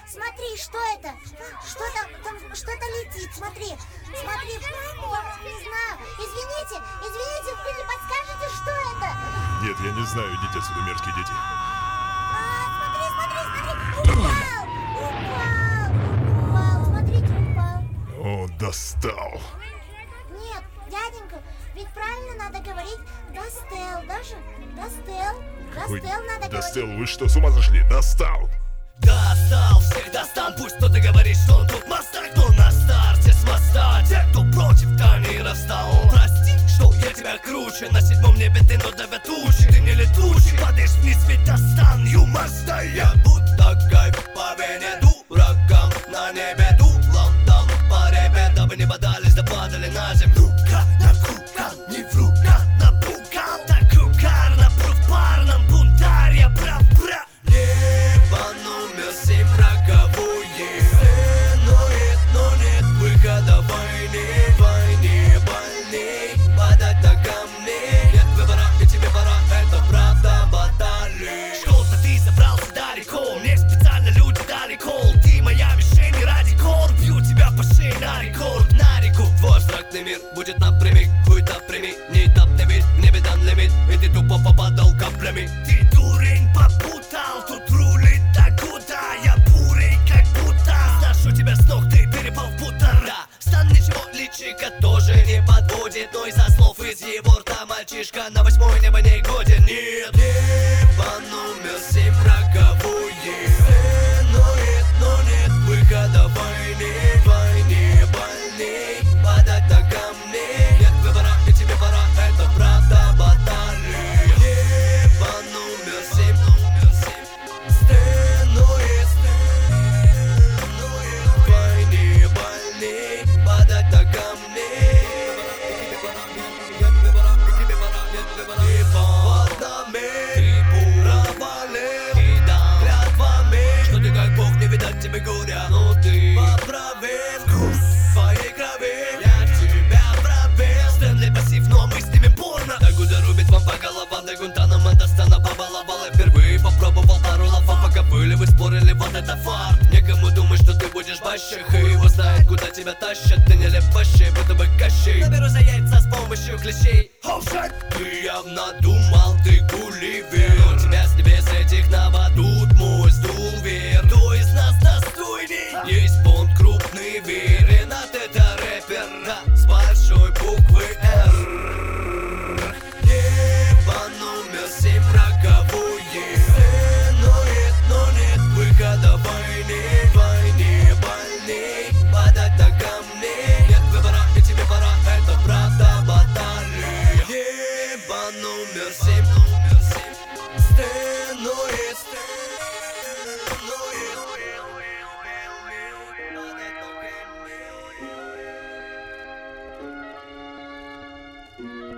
Смотри, что это? Там что-то летит, смотри. Смотри, не знаю. Извините, вы не подскажете, что это? Нет, я не знаю, идите отсюда, мерзкие дети. Смотри. Упал, смотрите, упал. О, достал. Нет, дяденька, ведь правильно надо говорить достел, даже достел. Ой, Достел надо достал, говорить. вы что, с ума зашли? Достал. Достал, всех достам, пусть кто-то говорит, что он тут мастак, кто на старте с моста, те, кто против Танира встал. Прости, что я тебя круче, на седьмом небе ты, но давят тучи. Ты не летучий, падаешь вниз, ведь достан, юмор стоят. Будто кайф по вене дуракам, на небе дулом там по репе, дабы не бодались, да падали на землю. На кукан, не вру, на пукан, так кукарно, пруд парном, бунтарь, я прав. Небо номер 7 роковое сценует, но нет выхода в войне больней, падать на камни. Нет выбора, и тебе пора, это правда баталии. Что-то ты забрался далеко, мне специально люди дали кол. Ты моя мишень, и ради кор бью тебя по шее на рекорд. На реку твой абстрактный мир будет напрямик, хуй-то прими, неэтапный вид, мне бедан лимит, и ты тупо попадал каплями. Ты дурень попутал, тут рулит Дакута, я бурый как будто сношу тебя с ног, ты перепал в бутер. Да, стан ничего, личика тоже не подводит, но из-за слов из его рта мальчишка на 8 небо не годен. Нет, небо номер 7 роковое сценует, но нет выхода в войне больней, падать на камни. Нет выбора, и тебе пора, это правда баталия. Небо номер 7 сценует, в войне больней, падать на камни. Под нами ты провалил, и да, клятвами, что ты как бог, не видать тебе горя, но ты поправил вкус своей крови. Я тебя пробил, Стэнли пассив, но мы снимем порно. Дагуда рубит вам по головам, до Гунтанама до Стана побаловал. Я впервые попробовал пару лафа, пока были вы спорили, вот это фарт. Некому думать, что ты будешь бащих, и его знает, куда тебя тащат. Ты не лепащий, будто бы Кощей. Наберу за яйца с помощью клещей. Ты явно думал, ты Гулливер, но тебя с небес этих нападут, мой стул вверх. Кто из нас достойней? Есть Бонд, крупный вер, Ренат это рэпер, да, с большой буквы Р. Небо номер 7 роковое сценует, но нет выхода в войне больней, падать на камни. Нет выбора, и тебе пора, это правда баталия. Небо номер 7 сценует, падать на камни.